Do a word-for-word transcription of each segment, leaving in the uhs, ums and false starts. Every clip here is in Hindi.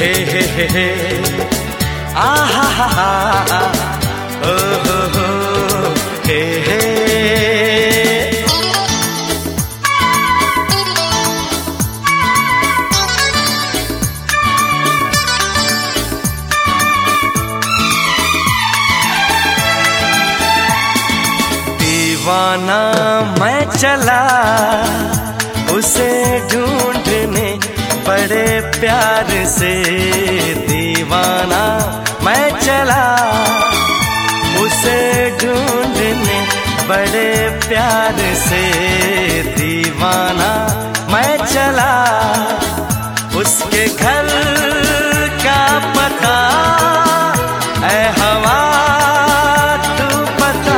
हे हे हे हे आ हा हा हा ओ हो हो हे हे दीवाना मैं चला उसे ढूंढने बड़े प्यार से, दीवाना मैं चला उसे ढूंढने बड़े प्यार से, दीवाना मैं चला उसके घर का पता ऐ हवा तू पता,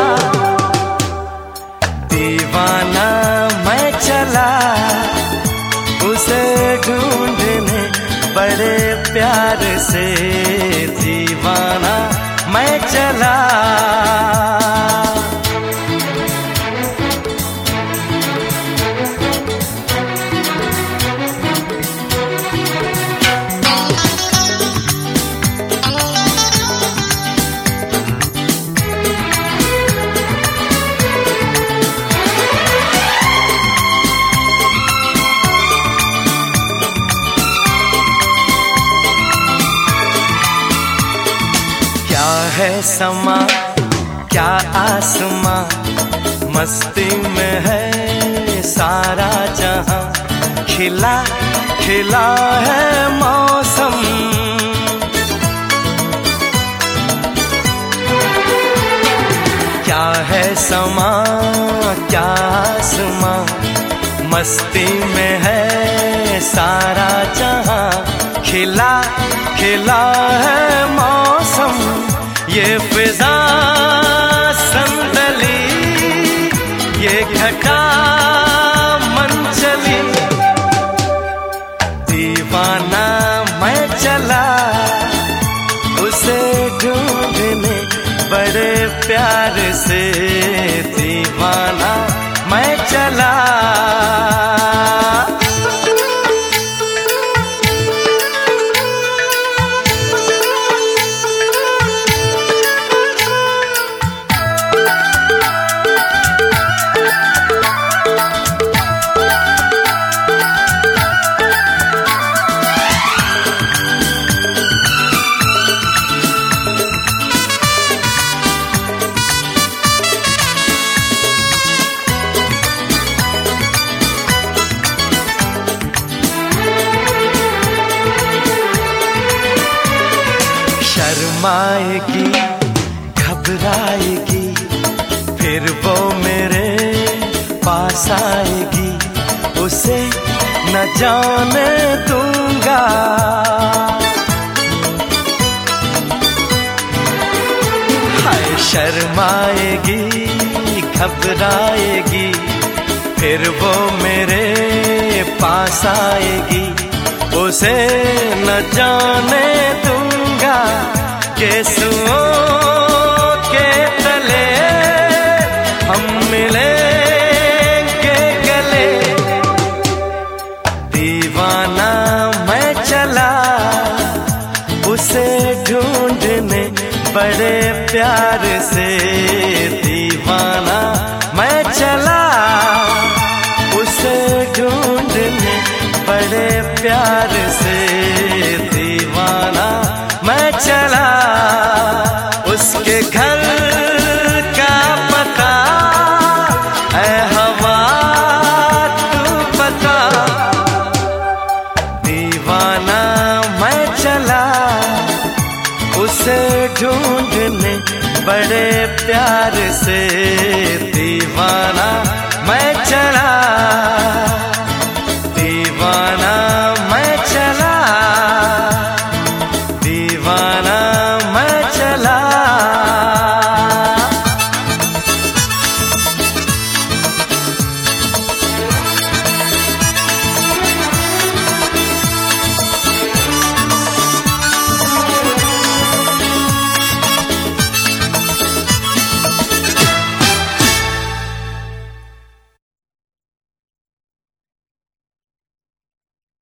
दीवाना मैं चला उसे ढूंढने बड़े प्यार से, दीवाना मैं चला। क्या है समा क्या आसमां, मस्ती में है सारा जहां, खिला खिला है मौसम, क्या है समा क्या आसमां, मस्ती में है सारा जहां, खिला खिला है मौसम, ये फिजा संदली ये घटा मन चली, दीवाना मैं चला उसे ढूंढने बड़े प्यार से, दीवाना मैं चला। शर्माएगी घबराएगी फिर वो मेरे पास आएगी, उसे न जाने दूंगा, हाय शर्माएगी घबराएगी फिर वो मेरे पास आएगी, उसे न जाने दूंगा, केसुओं के तले हम मिलेंगे गले, दीवाना मैं चला उसे ढूंढने बड़े प्यार से, दीवाना मैं चला उसे ढूंढने बड़े प्यार से, दीवाना मैं चला उसके घर का पता ऐ हवा तू पता, दीवाना मैं चला उसे ढूंढने बड़े प्यार से।